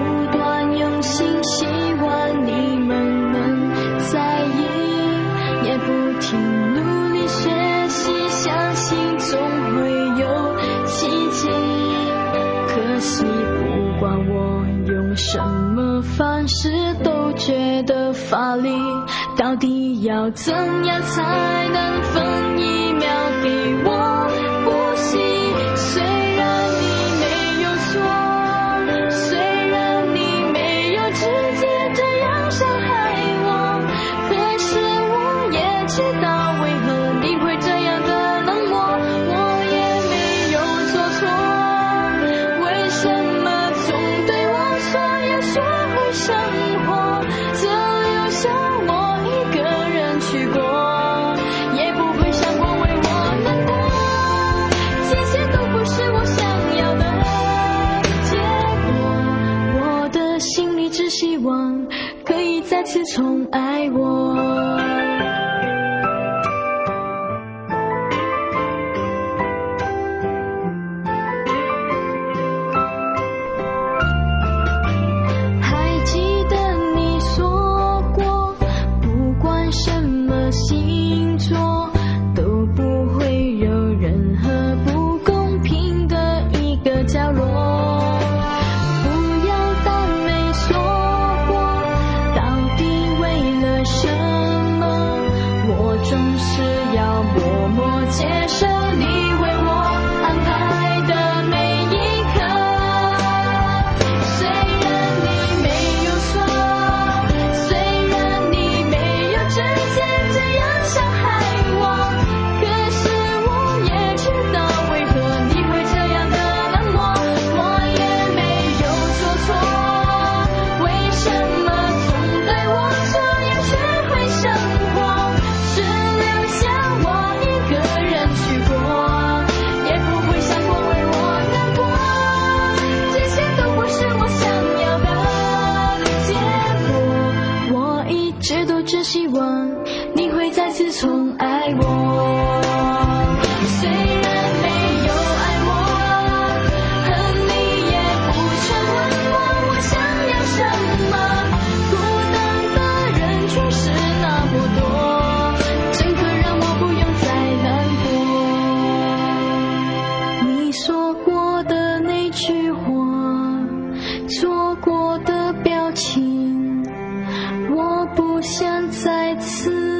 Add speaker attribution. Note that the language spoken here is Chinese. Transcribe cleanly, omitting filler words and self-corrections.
Speaker 1: 不断用心，希望你们能在意，也不停努力学习，相信总会有奇迹。可惜不管我用什么方式都觉得乏力，到底要怎样才能分一秒给我呼吸？虽然你没有错，虽然你没有直接这样伤害我，可是我也知道为何你会这样的冷漠，我也没有做错，为什么总对我说要学会生活，只留下我一个人去过，也不会想过为我难过，这些都不是我想要的结果，我的心里只希望可以再次宠爱我。还记得你说过，不管什么星座都不会有任何不公平的一个角落，不要当没说过，到底为了什么，我总是要默默接受你为我安排的每一刻。虽然你没有错，虽然你没有直接这样伤害我，可是我也知道为何你会这样的冷漠，我也没有做错，为什么总对我说要学会生活，只留下我一个人去过，也不会想过为我难过，这些都不是我想要的结果，我一直都只希望你会再次宠爱我。虽然没有爱我，恨你也不曾问我想要什么，孤单的人却是那么多，真可让我不用再难过。你说过的那句话，做过的表情，我不想再次